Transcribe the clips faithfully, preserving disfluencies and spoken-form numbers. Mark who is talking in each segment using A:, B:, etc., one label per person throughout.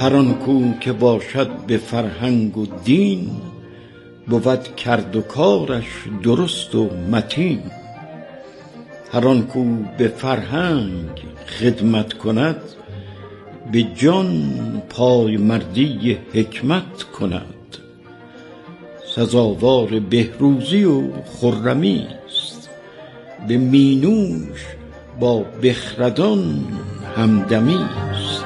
A: هر آن کو که باشد به فرهنگ و دین، بود کرد و کارش درست و متین. هر آن کو به فرهنگ خدمت کند، به جان پای مردی حکمت کند. سزاوار بهروزی و خرمی است، به مینوش با بخردان همدمی است.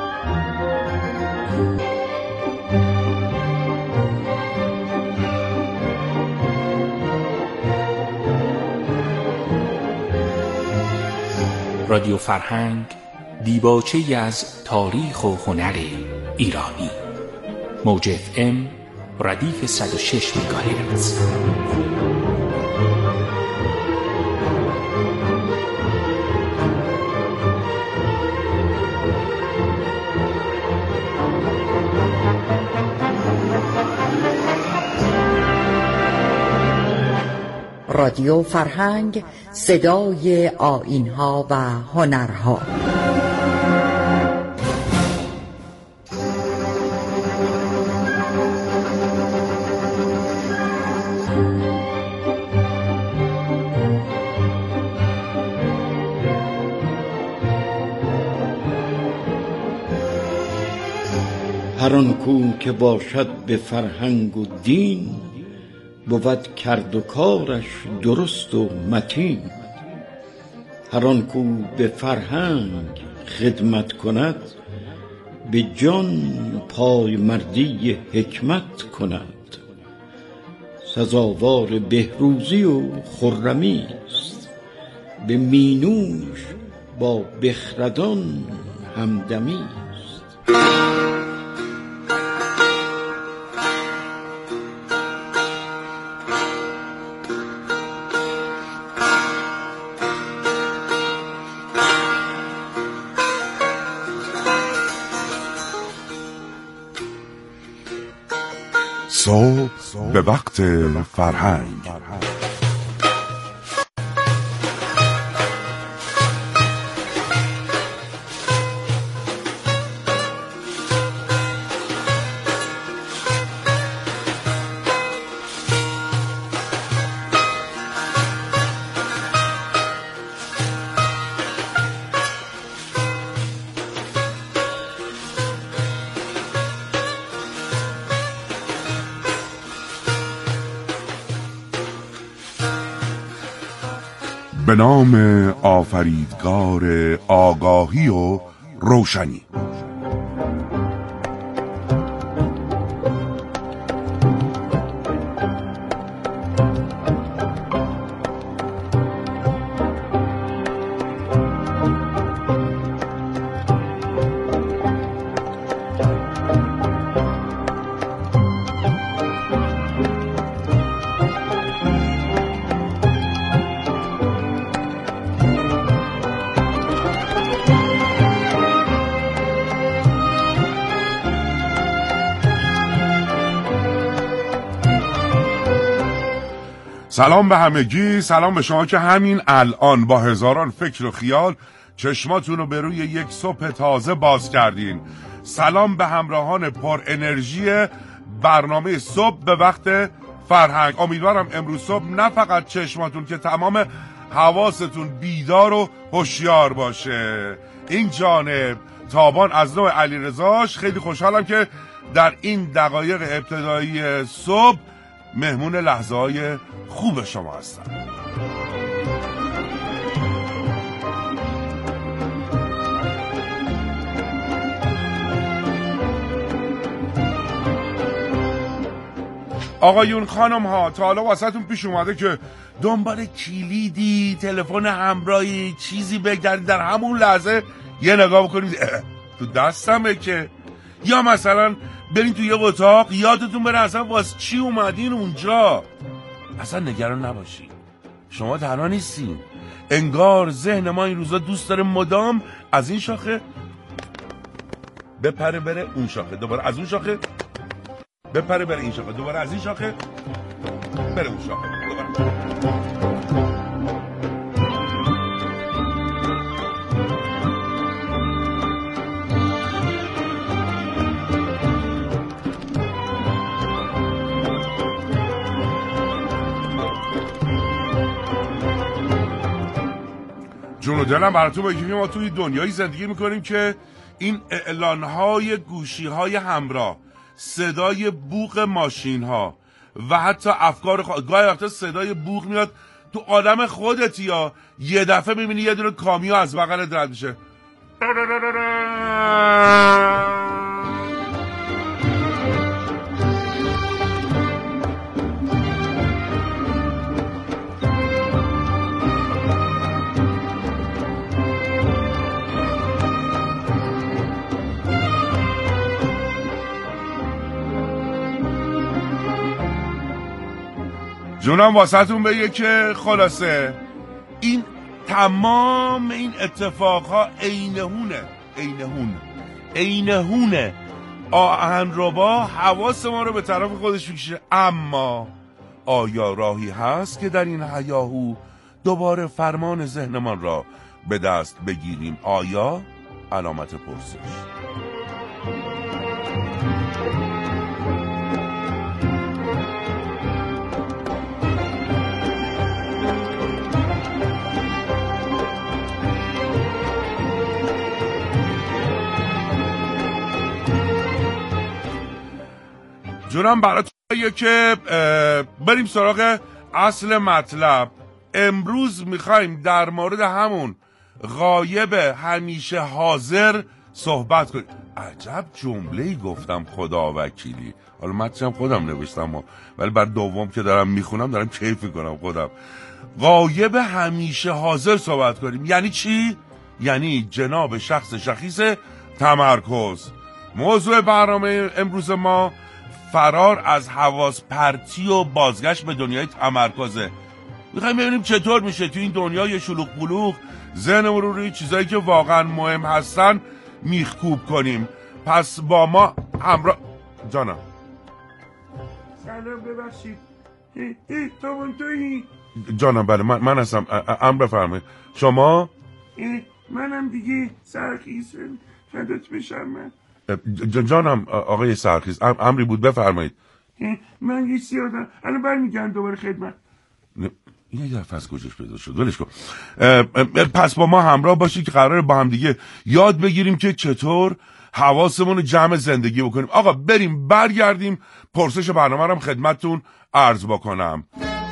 B: رادیو فرهنگ، دیباچه‌ای از تاریخ و هنر ایرانی. موج اف ام ردیف صد و شش مگاهرتز.
C: رادیو فرهنگ، صدای آیین‌ها و هنرها.
A: هر آن کو که باشد به فرهنگ و دین، بود کرد و کارش درست و متین. هر آن کو به فرهنگ خدمت کند، به جان پای مردی حکمت کند. سزاوار بهروزی و خرمی است، به مینوش با بخردان همدمی است.
D: صبح به وقت فرهنگ. به نام آفریدگار آگاهی و روشنی. سلام به همگی، سلام به شما که همین الان با هزاران فکر و خیال چشماتون رو به روی یک صبح تازه باز کردین. سلام به همراهان پر انرژی برنامه صبح به وقت فرهنگ. امیدوارم امروز صبح نه فقط چشماتون که تمام حواستون بیدار و هوشیار باشه. این جانب تابان از نوع علیرضاش، خیلی خوشحالم که در این دقایق ابتدایی صبح مهمون لحظه های خوب شما هستم. آقایون خانم ها، تا حالا واسهتون پیش اومده که دنبال کلیدی، تلفن همراهی، چیزی بگردید در همون لحظه یه نگاه بکنید تو دستمه که، یا مثلا برین تو یه اتاق یادتون بره اصلا واسه چی اومدین اونجا؟ اصلا نگران نباشین، شما تنها نیستین. انگار ذهن ما این روزا دوست داره مدام از این شاخه بپره بره اون شاخه، دوباره از اون شاخه بپره بره این شاخه، دوباره از این شاخه بره اون شاخه، دوباره. جون و دلم براتون بگیم ما توی دنیایی زندگی میکنیم که این اعلانهای گوشیهای همراه، صدای بوق ماشینها و حتی افکار خود، گاهی وقتا صدای بوق میاد تو آدم خودت، یا یه دفعه میبینی یه دونه کامیو از بغل رد میشه. جونم واسهتون بگه که خلاصه این تمام این اتفاقها عینهونه عینهون عینهونه آهنربا حواس ما رو به طرف خودش میکشه. اما آیا راهی هست که در این هیاهو دوباره فرمان ذهنمان را به دست بگیریم؟ آیا؟ علامت پرسش. جونم براتون که بریم سراغ اصل مطلب. امروز میخوایم در مورد همون غایب همیشه حاضر صحبت کنیم. عجب جمله‌ای گفتم خدا وکیلی. حالا متنم خودم نوشتم ولی بعد دوم که دارم میخونم دارم کیف میکنم خودم. غایب همیشه حاضر صحبت کنیم یعنی چی؟ یعنی جناب شخص شخیص تمرکز. موضوع برنامه امروز ما فرار از حواس پرتی و بازگشت به دنیای تمرکزه. میخوایم ببینیم چطور میشه تو این دنیای شلوغ پلوغ ذهنمون رو روی چیزایی که واقعا مهم هستن میخکوب کنیم. پس با ما همراه. جانم
E: سلام، ببخشید. ای ای تابون تویی؟
D: جانم بله من من هستم. امر بفرمایید. شما؟
E: منم دیگه سرخیز فدات بشم. من
D: جانم آقای سرخیز امری بود بفرمایید.
E: من یه سیادم الان برمیگردم دوباره خدمت.
D: این یه دفعه از کجاش پیدا شد ولش کن. پس با ما همراه باشید که قراره با هم دیگه یاد بگیریم که چطور حواسمون رو جمع زندگی بکنیم. آقا بریم برگردیم پرسش برنامه رو خدمتتون عرض بکنم.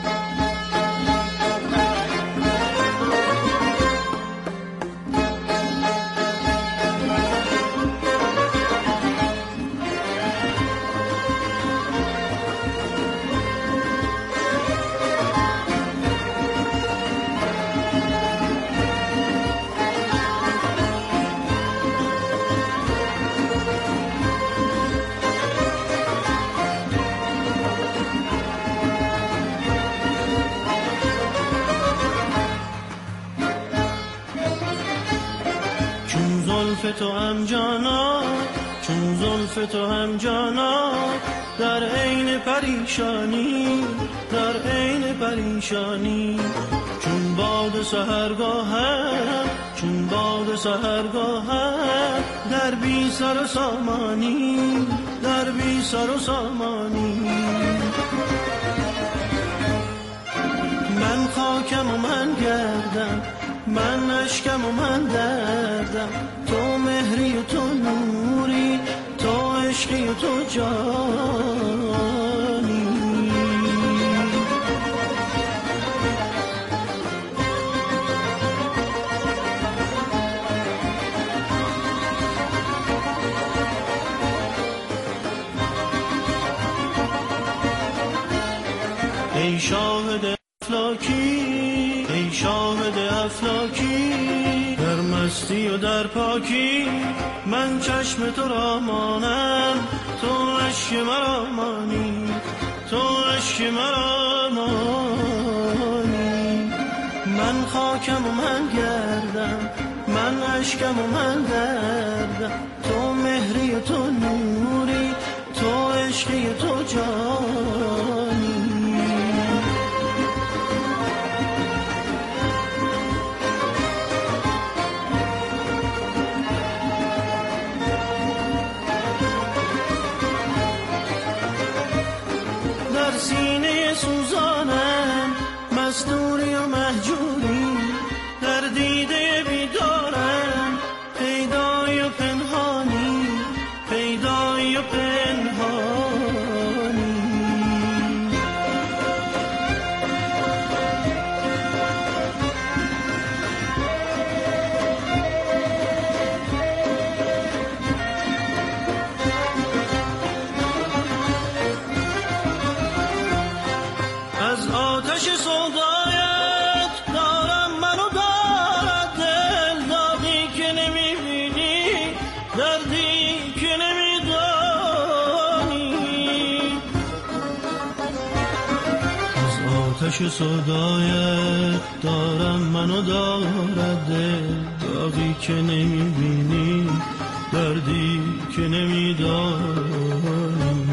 F: تو هم جانا، چون زلف تو هم جانا، در عین پریشانی، در عین پریشانی، چون باد سحرگاهم، چون باد سحرگاهم، در بی سر و سامانی، در بی سر و سامانی. من خاکم و من گردم، من اشکم و من دردم، تو مهری و تو نوری، تو عشقی و تو جانی. ای شاهد افلاکی، ای شاهد افلاکی، در مستی و در پاکی، من چشم تو را مانم، تو عشق مرا مانی، تو عشق مرا مانی. من خاکم و من گردم، من عشقم و من دردم، تو مهری و تو نوری، تو عشقی و تو جانی. سینه سوزانم، مستوری و مهجوری، در دیده که صدایت دارم منو دارده، داغی که نمیبینی، دردی که نمیدانی.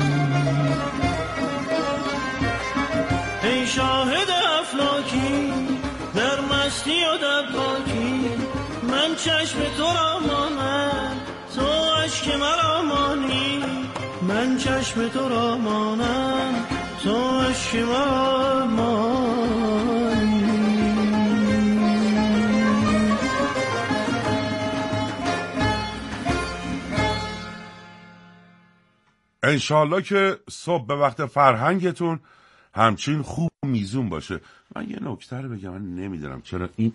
F: ای شاهد افلاکی در مستی و در پاکی، من چشم تو را مانم تو عشق مرا مانی، من چشم تو را مانم تو عشق مرا مانی.
D: انشالله که صبح به وقت فرهنگتون همچین خوب میزون باشه. من یه نکته رو بگم، من نمیدونم چرا این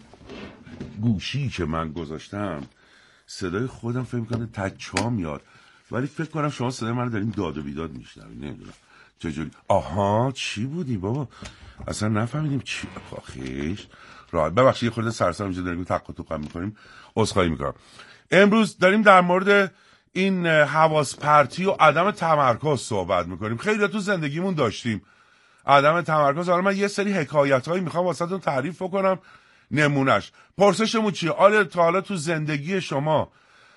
D: گوشی که من گذاشتم صدای خودم فکر میکنه تچا میاد، ولی فکر کنم شما صدای من رو دارین داد و بیداد میشنوید. نمیدونم چجوری. آها چی بودی بابا؟ اصلا نفهمیدیم چی. آخیش راحت ببخشید یه خورده سرسام اینجا داریم تق و توق میکنیم، عذرخواهی میکنم. امروز داریم در مورد این حواس پرتی و عدم تمرکز صحبت میکنیم. خیلی تو زندگیمون داشتیم عدم تمرکز. حالا من یه سری حکایت‌هایی میخوام واسهتون تعریف بکنم. نمونش پرسشمون چیه؟ آره تا حالا تو زندگی شما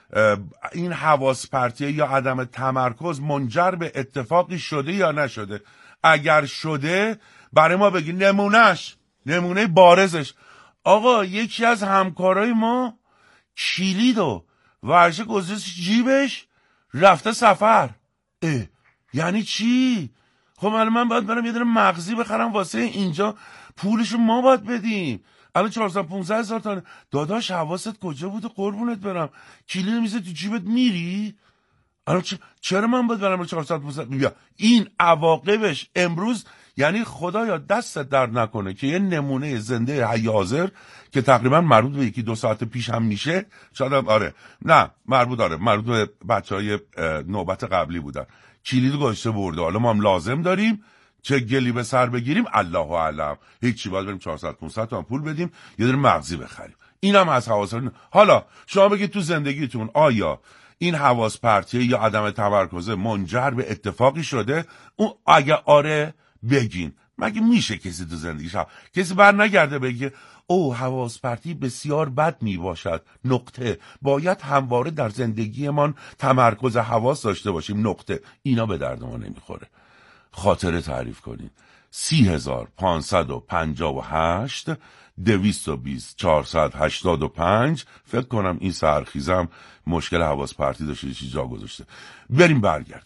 D: این حواس پرتی یا عدم تمرکز منجر به اتفاقی شده یا نشده؟ اگر شده برای ما بگی. نمونش، نمونه بارزش، آقا یکی از همکارای ما کلید و ورشه گذاشت جیبش رفته سفر. اه یعنی چی؟ خب من باید برم یه دونه مغزی بخرم واسه اینجا، پولشو ما باید بدیم. الان چهارصد و پانزده هزار تا. داداش حواست کجا بوده قربونت برم؟ کلید میزه تو جیبت میری؟ الان چ... چرا من باید برم چهارصد و پانزده؟ بیا این عواقبش امروز، یعنی خدایا دستت درد نکنه که یه نمونه زنده حی حاضر که تقریبا مربوط به یکی دو ساعت پیش هم میشه، شاید آره نه مربوط آره مربوط به بچهای نوبت قبلی بودن، کلید گذاشته برده. حالا ما هم لازم داریم چه گلی به سر بگیریم الله اعلم، هیچی باید بریم چهارصد پانصد تومن پول بدیم یه دونه مغزی بخریم. اینم از حواس. حالا شما بگید تو زندگیتون آیا این حواس پرتی یا عدم تمرکز منجر به اتفاقی شده؟ اون اگه آره بگین. مگه میشه کسی تو زندگیش کسی بر نگرده بگه او حواس پرتی بسیار بد می باشد نقطه، باید همواره در زندگیمان تمرکز حواس داشته باشیم نقطه. اینا به درد ما نمیخوره. خاطره تعریف کنین. سی هزار پانصد و پنجاه و هشت دویست و بیست چهارصد هشتاد و پنج. فکر کنم این سرخیزم مشکل حواس پرتی داشته چیزی جا گذاشته. بریم برگرد.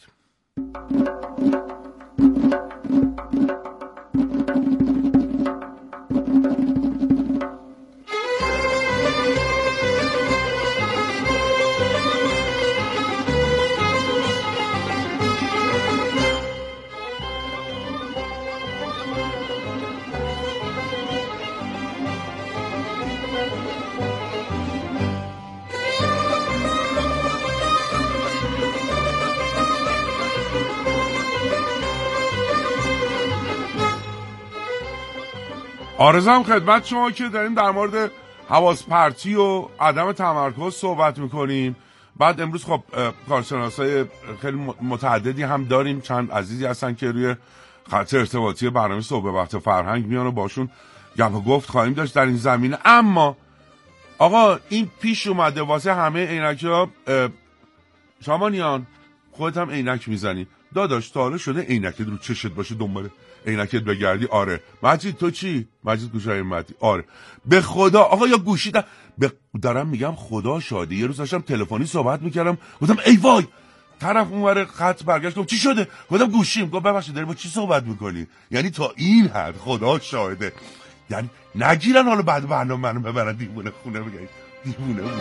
D: آرزوام خدمت شما که داریم در مورد حواس پرتی و عدم تمرکز صحبت میکنیم. بعد امروز خب کارشناسای خیلی متعددی هم داریم، چند عزیزی هستن که روی خط ارتباطی برنامه صبح به وقت فرهنگ میان و باشون گپ و گفت خواهیم داشت در این زمینه. اما آقا این پیش اومده واسه همه عینک‌ها. شامانیان خودت هم عینک میزنی داداش، تا حالا شده عینکت رو چشت باشه دنبال عینکت بگردی؟ آره. مجید تو چی؟ مجید گوشای مدی. آره به خدا آقا یا گوشی دا... ب... دارم میگم خدا شاده. یه روز داشتم تلفنی صحبت میکردم گفتم ای وای، طرف اونور خط برگشت گفت چی شده؟ گفتم گوشیم. گفت ببخشید داری با چی صحبت میکنی؟ یعنی تا این حد خدا شاهده. یعنی نگیرن حالا بعد برنامه منو ببرن دیوونه خونه بگید دیوونه بوده.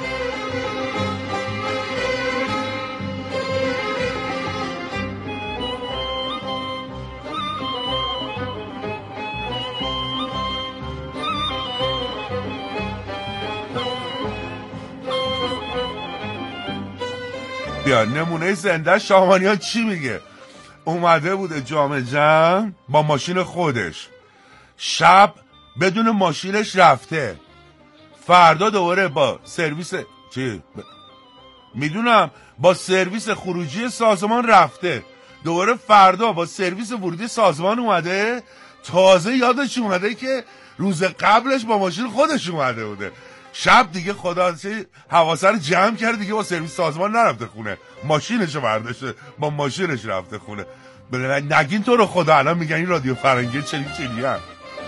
D: بیا نمونه زنده شامانیان چی میگه؟ اومده بوده جام جم با ماشین خودش، شب بدون ماشینش رفته، فردا دوباره با سرویس چی؟ ب... میدونم با سرویس خروجی سازمان رفته، دوباره فردا با سرویس ورودی سازمان اومده، تازه یادش اومده که روز قبلش با ماشین خودش اومده بوده. شب دیگه خدا چه حواسه رو جمع کرد، دیگه با سرویس سازمان نرفته خونه، ماشینشو برداشته با ماشینش رفته خونه. نگین تو رو خدا الان میگن این رادیو فرنگی چلی چلی هم.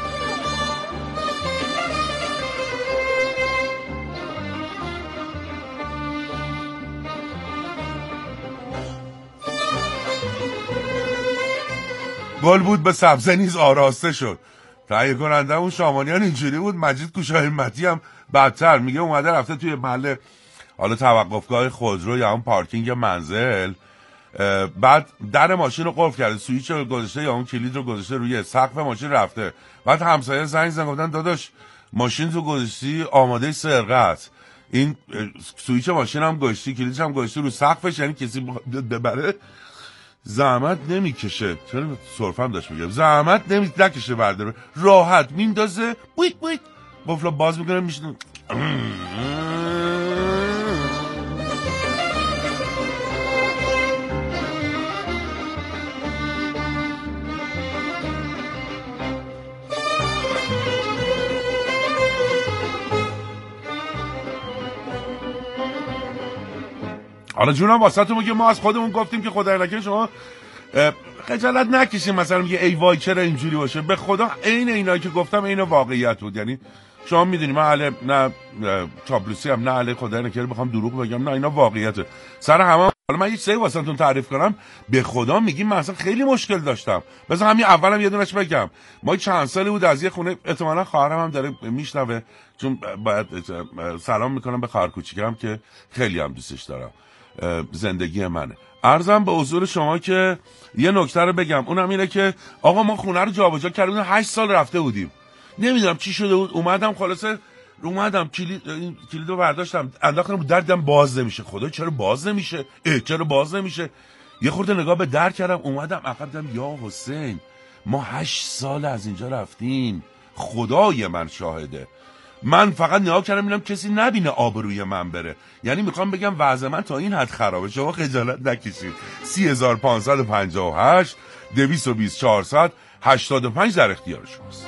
D: گل بود به سبزه نیز آراسته شد. تهیه کننده اون شامانیان اینجوری بود. مجید کوشایمتی هم بدتر، میگه اومده رفته توی محل حالا توقفگاه خودرو یا اون پارکینگ منزل، بعد در ماشین رو قفل کرده، سوئیچ رو گذاشته یا اون کلید رو گذاشته روی سقف ماشین رفته. بعد همسایه زنگ زدن گفتن داداش ماشین تو گذاشتی آماده سرقه است، این سوئیچ ماشین هم گذاشتی، کلیدش هم گذاشتی رو سقفش، یعنی کسی ببره زحمت نمیکشه. چرا سرفم داشت میگم زحمت نمی نکشه برداره، راحت میندازه بویت بویت قفل باز میکنه میشن. حالا جونم واسهتون که ما از خودمون گفتیم که خدای نکنه شما خجالت نکشین مثلا میگه ای وای چرا اینجوری باشه. به خدا عین اینا که گفتم عین واقعیت بود. یعنی شما میدونید من اهل نه چاپلوسی هم نه اهل خدای نکنه بخوام دروغ بگم، نه اینا واقعیته سر همه. حالا من یه چیزی واسهتون تعریف کنم، به خدا میگیم من اصلا خیلی مشکل داشتم. بذار همین اولم یه دونش بگم. ما چند سالی بود از یه خونه، احتمالاً خواهرم هم داره میشنوه چون باید سلام میکنم به خواهر کوچیکم که خیلی هم دوستش دارم، زندگی منه. عرضم به حضور شما که یه نکته رو بگم، اونم اینه که آقا ما خونه رو جابجا کردیم، هشت سال رفته بودیم، نمیدونم چی شده بود، اومدم خلاصه اومدم کلید کلیدو برداشتم انداختم رو در، دیدم باز نمیشه. خدا چرا باز نمیشه؟ اه چرا باز نمیشه؟ یه خورده نگاه به در کردم، اومدم عقب، دیدم یا حسین ما هشت سال از اینجا رفتیم، خدای من شاهده. من فقط نگاه کردم ببینم کسی نبینه آبروی من بره. یعنی میخوام بگم وضع من تا این حد خرابه. شما خجالت نکشید. سی هزار و پانصد و پنجاه و هشت دویست و بیست چهارصد هشتاد و پنج در اختیار شماست.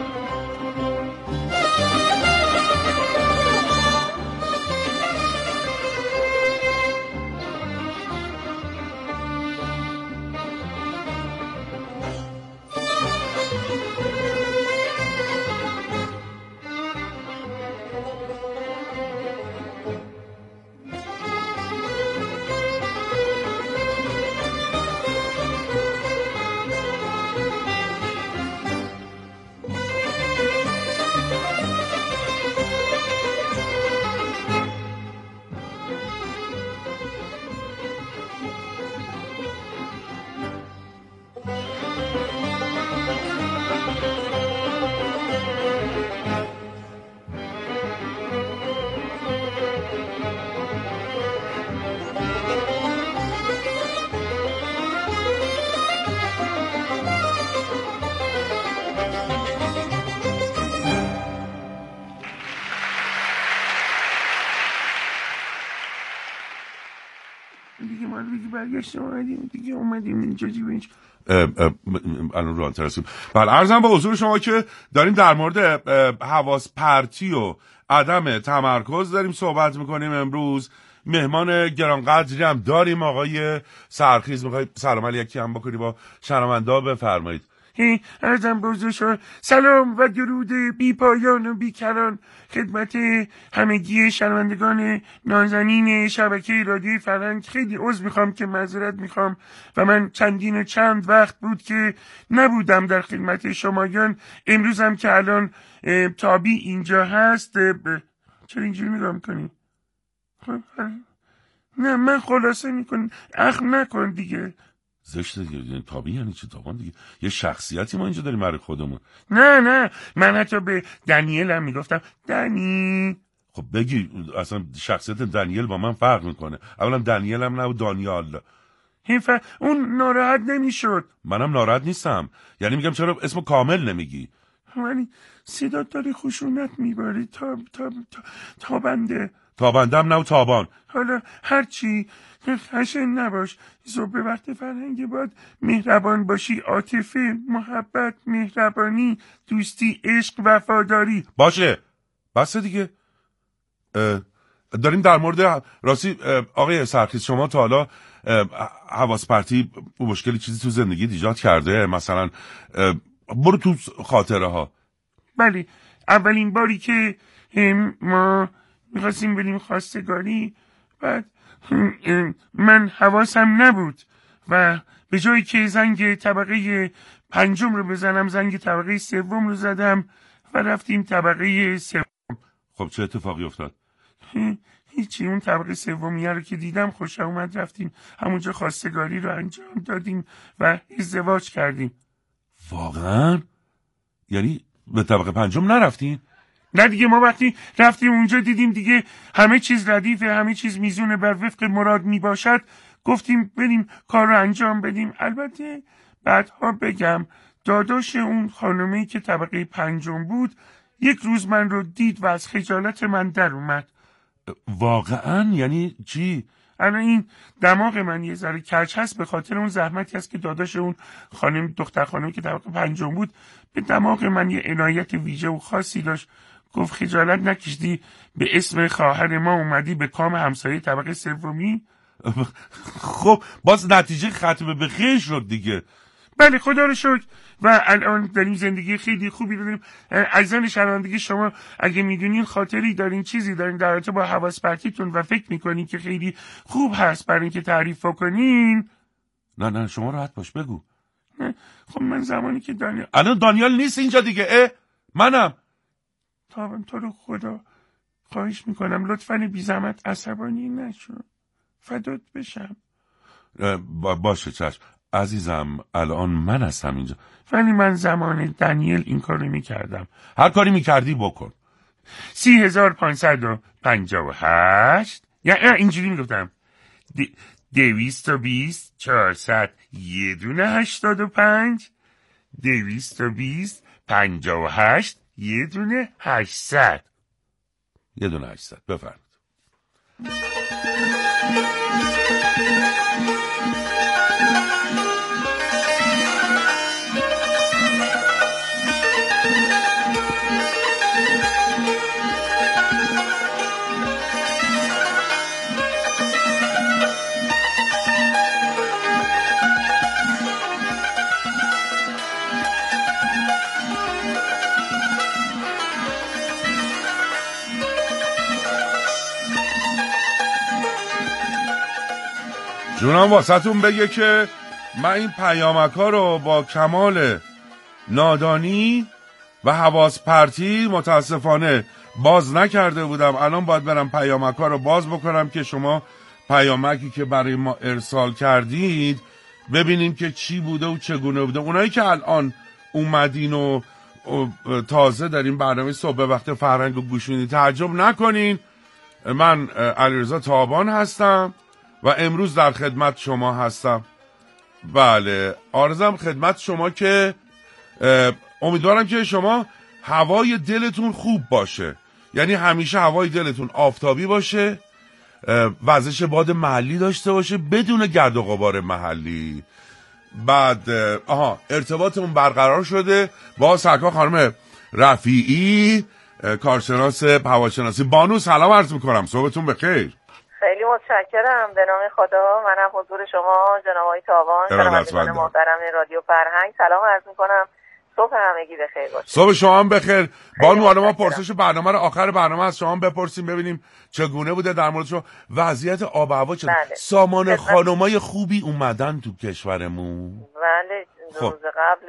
E: برگشت اومدیم دیگه، اومدیم اینجا دیگه.
D: الان رو ترسیم. بله عرضم به حضور شما که داریم در مورد حواس پرتی و عدم تمرکز داریم صحبت میکنیم. امروز مهمان گرانقدری هم داریم، آقای سرخیز. میخوایی سلام علیکی هم بکنی با شنوندا؟ بفرمایید.
E: عرضم به حضور شما سلام و درود بی پایان و بی کران خدمت همگی شنوندگان نازنین شبکه رادیوی فرهنگ. خیلی عذر میخوام که معذرت میخوام و من چندین و چند وقت بود که نبودم در خدمت شمایان. امروزم که الان تابی اینجا هست. چرا اینجوری نگاه میکنی؟ نه من خلاصه میکنم، اخم نکن دیگه.
D: زشته دیگه. تابی یعنی چه تابان دیگه؟ یه شخصیتی ما اینجا داریم برای خودمون.
E: نه نه من حتی به دنیل هم میگفتم دنی.
D: خب بگی اصلا شخصیت دنیل با من فرق میکنه. اولا دنیل هم نه و دانیال.
E: این ف... اون ناراحت نمیشد.
D: منم ناراحت نیستم. یعنی میگم چرا اسمو کامل نمیگی؟
E: ولی صدا داره خشونت میباره. تا تا تا تابنده
D: تابندم نه و تابان.
E: حالا هرچی خشن نباش. صبح وقت فرهنگ باید مهربان باشی. عاطفه، محبت، مهربانی، دوستی، عشق، وفاداری.
D: باشه بس دیگه. داریم در مورد راستی آقای سرخیز، شما تا حالا حواس پرتی مشکلی چیزی تو زندگی ایجاد کرده؟ مثلا برو تو خاطره ها.
E: بله، اولین باری که ما میخواستیم بریم خواستگاری، بعد من حواسم نبود و به جایی که زنگ طبقه پنجم رو بزنم زنگ طبقه سوم رو زدم و رفتیم طبقه سوم.
D: خب چه اتفاقی افتاد؟
E: هیچی، اون طبقه سومیه رو که دیدم خوش اومد، رفتیم همونجا خواستگاری رو انجام دادیم و ازدواج کردیم.
D: واقعا؟ یعنی به طبقه پنجم نرفتین؟
E: نه دیگه، ما وقتی رفتیم اونجا دیدیم دیگه همه چیز ردیفه، همه چیز میزونه بر وفق مراد میباشد، گفتیم بریم کار رو انجام بدیم. البته بعدها بگم داداش اون خانمی که طبقه پنجم بود یک روز من رو دید و از خجالت من در اومد.
D: واقعا؟ یعنی چی؟
E: الان این دماغ من یه ذره کج هست به خاطر اون زحمتی هست که داداش اون خانم دختر خانمی که طبقه پنجم بود به دماغ من یه عنایت ویژه و خاصی داشت. گفت خجالت نکشیدی به اسم خواهر ما اومدی به کام همسایه طبقه سومی؟
D: خب باز نتیجه ختم به خیر شد دیگه.
E: بله خدا رو شکر و الان داریم زندگی خیلی خوبی داریم. عزیزان شنوندگی، شما اگه میدونین خاطری دارین، چیزی دارین در رابطه با حواس پرتیتون و فکر میکنین که خیلی خوب هست برای اینکه تعریف کنین؟
D: نه نه شما راحت باش بگو.
E: خب من زمانی که دانیال
D: الان دانیال نیست اینجا دیگه. اه منم.
E: تابم تو رو خدا خواهش میکنم لطفاً بی زحمت عصبانی نشو، فدات بشم.
D: با باشه چشم عزیزم، الان من هستم اینجا.
E: ولی من زمان دانیل این کارو میکردم.
D: هر کاری میکردی بکن.
E: سی هزار پانصد و پنجاه و هشت یا اینجوری میگفتم دویست و بیست چهارصد یه دونه هشتاد و پنج، دویست و بیست پنجاه و هشت یه دونه هشتصد.
D: یه دونه هشتصد. بفرمایید. جونم واسهتون بگه که من این پیامک ها رو با کمال نادانی و حواس پرتی متاسفانه باز نکرده بودم. الان باید برم پیامک ها رو باز بکنم که شما پیامکی که برای ما ارسال کردید ببینیم که چی بوده و چگونه بوده. اونایی که الان اومدین و تازه در این برنامه صبح وقت فرهنگ و گوش میدین تعجب نکنین. من علیرضا تابان هستم و امروز در خدمت شما هستم. بله عرضم خدمت شما که امیدوارم که شما هوای دلتون خوب باشه، یعنی همیشه هوای دلتون آفتابی باشه، وزش باد محلی داشته باشه بدون گرد و غبار محلی. بعد آها ارتباطمون برقرار شده با سرکار خانم رفیعی، کارشناس هواشناسی. بانو سلام عرض میکنم، صبحتون بخیر.
G: خیلی متشکرم. به نام خدا منم حضور شما جناب آقای تابان، شنوندگان محترم رادیو فرهنگ سلام عرض میکنم. صبح همگی بخیر باشه.
D: صبح شما هم بخیر. بانو حالا ما پرسش برنامه رو آخر برنامه از شما بپرسیم ببینیم چگونه بوده در مورد شما وضعیت آب و هوا چه.
G: بله.
D: سامانه خانمای خوبی اومدن تو کشورمون.
G: بله
D: خب.
G: روز قبل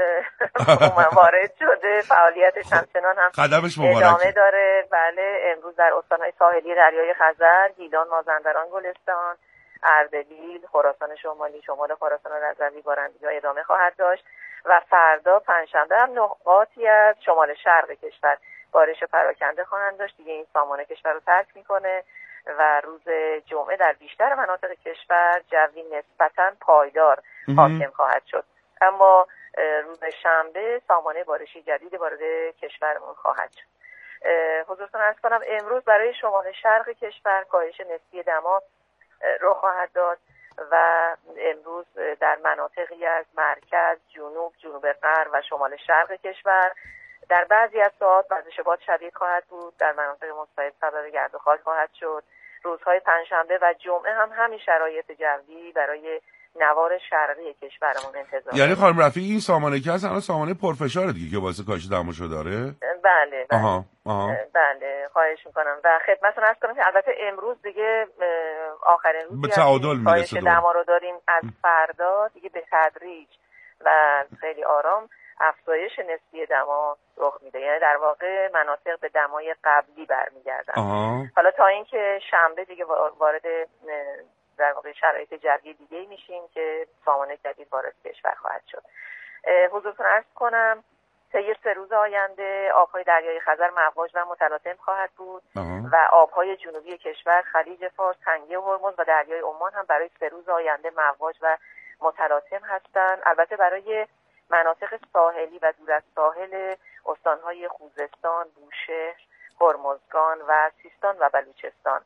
G: وارد شده، فعالیتش همچنان هم
D: قدمش مبارکه
G: ادامه داره. بله امروز در استان‌های ساحلی دریای خزر، گیلان، مازندران، گلستان، اردبیل، خراسان شمالی، شمال خراسان رضوی بارندگی ادامه خواهد داشت و فردا پنجشنبه هم نقاطی از شمال شرق کشور بارش پراکنده خواهند داشت. دیگه این سامانه کشور رو ترک میکنه و روز جمعه در بیشتر مناطق کشور جوی نسبتاً پایدار حاکم خواهد شد. اما روز شنبه سامانه بارشی جدید وارد کشورمون خواهد شد. حضورتون عرض کنم امروز برای شمال شرق کشور کاهش نسبی دما رخ خواهد داد و امروز در مناطقی از مرکز، جنوب، جنوب غرب و شمال شرق کشور در بعضی از ساعات وزش باد شدید خواهد بود. در مناطق مصاحب سبب گرد و خاک خواهد شد. روزهای پنجشنبه و جمعه هم همین شرایط جوی برای نوار شرقی کشورمون انتظار.
D: یعنی خانم رفیعی این سامانه که هست الان سامانه پرفشاره دیگه که واسه کاهش دماشو داره؟
G: بله بله.
D: آها آها.
G: بله خواهش میکنم و خدمتتون عرض کنم که البته امروز دیگه آخرین روزی
D: به تعادل میرسه
G: دما رو داریم. از فردا دیگه به تدریج و خیلی آرام افزایش نسبی دما رخ میده، یعنی در واقع مناطق به دمای قبلی برمیگردن. حالا تا اینکه شنبه دیگه وارد در واقع شرایط جوی دیگه میشیم که سامانه جدید وارد کشور خواهد شد. حضورتون عرض کنم طی سه روز آینده آبهای دریای خزر مواج و متلاطم خواهد بود آه. و آبهای جنوبی کشور خلیج فارس، تنگه هرمز و دریای عمان هم برای سه روز آینده مواج و متلاطم هستند. البته برای مناطق ساحلی و دور از ساحل استانهای خوزستان، بوشهر، هرمزگان و سیستان و بلوچستان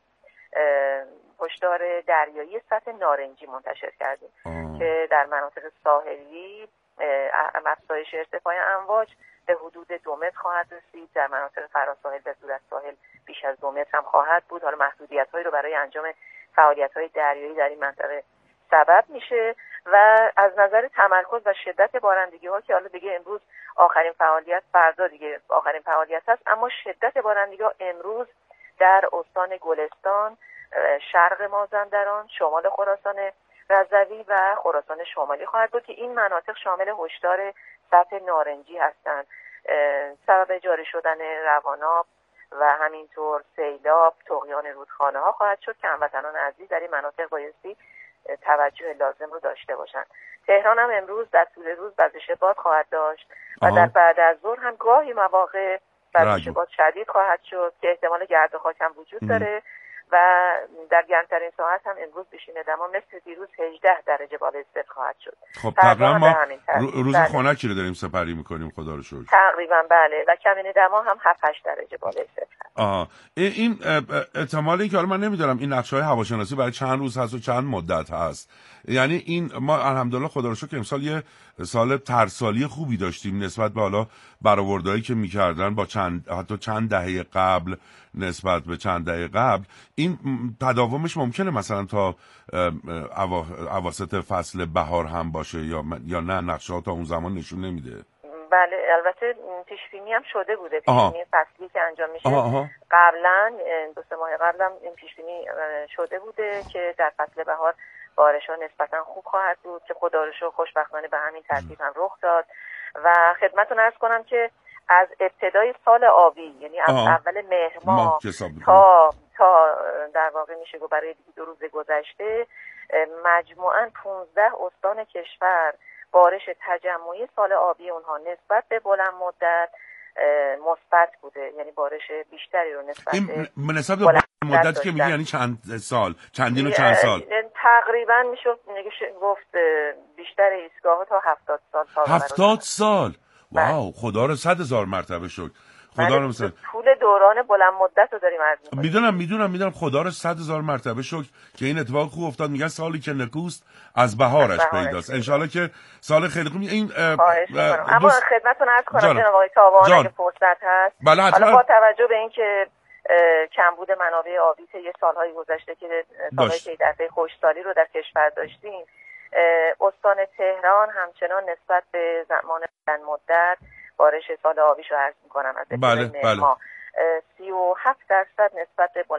G: هشدار دریایی سطح نارنجی منتشر کردیم آه. که در مناطق ساحلی افزایش ارتفاع امواج به حدود دو متر خواهد رسید. در مناطق فراساحل و دور از ساحل بیش از دو متر هم خواهد بود. حالا محدودیت‌هایی رو برای انجام فعالیت‌های دریایی در این منطقه سبب میشه و از نظر تمرکز و شدت بارندگی‌ها که حالا دیگه امروز آخرین فعالیت، فردا دیگه آخرین فعالیت هست، اما شدت بارندگی‌ها امروز در استان گلستان، شرق مازندران، شمال خراسان رضوی و خراسان شمالی خواهد بود که این مناطق شامل هشدار سطح نارنجی هستند. سبب جاری شدن رواناب و همینطور سیلاب، طغیان رودخانه ها خواهد شد که هموطنان عزیز در این مناطق بایستی توجه لازم رو داشته باشند. تهران هم امروز در طول روز وزش باد خواهد داشت و آه. در بعد از ظهر هم گاهی مواقع وزش باد شدید خواهد شد که احتمال گرد و خاک هم وجود داره و در گرمترین ساعت هم امروز بشین دما مثل دیروز هجده درجه بالای صفر خواهد شد.
D: خب تقریبا ما روز بله. خنکی رو داریم سپری میکنیم خدا رو شکر.
G: تقریبا بله و کمین دما هم هفت هشت درجه بالای صفر هست.
D: آها این احتمالی که حالا من نمیدونم این نقشه‌های هواشناسی برای چند روز هست و چند مدت هست، یعنی این ما الحمدلله خدا رو شکر امسال یه سال ترسالی خوبی داشتیم نسبت به حالا برآوردهایی که میکردن با چند حتی چند دهه قبل نسبت به چند دهه قبل. این تداومش ممکنه مثلا تا اواسط فصل بهار هم باشه یا یا نه نقشه تا اون زمان نشون نمیده؟
G: بله البته پیش بینی هم شده بوده، پیش بینی فصلی که انجام میشه قبلا دو سه ماه قبل هم این پیش بینی شده بوده که در فصل بهار بارش‌ها نسبتا خوب خواهد بود که خدا رو شکر خوشبختانه به همین ترتیب هم رخ داد و خدمتتون عرض کنم که از ابتدای سال آبی یعنی از آه. اول مهر ماه تا تا در واقع میشه گفت برای دو روز گذشته مجموعاً پانزده استان کشور بارش تجمعی سال آبی اونها نسبت به بلند مدت مثبت بوده، یعنی بارش بیشتری رو نسبت
D: این نسبت به بلند مدت که میگی یعنی چند سال چندین و چند سال
G: تقریبا میشه گفت بیشتر ایستگاه‌ها تا هفتاد سال
D: هفتاد سال واو خدا رو صد هزار مرتبه شکر. خدا رو مثلا
G: طول دوران بلند مدت رو داریم عرض می‌کنیم.
D: میدونم میدونم میدونم خدا رو صد هزار مرتبه شکر که این اتفاق خوب افتاد. میگن سالی که نکوست از بهارش پیداست. انشالله که سال خیلی خوب. این
G: اما خدمتتون عرض کنم جناب آقای تابان اگه فرصت هست
D: بله
G: حالا با توجه به اینکه کمبود منابع آبی طی سالهای گذشته که سالهای طی خشکسالی رو در کشور داشتیم، استان تهران همچنان نسبت به زمان بلند مدت بارش سال آبیشو عرض میکنم از
D: بله بله
G: سی و هفت درصد نسبت به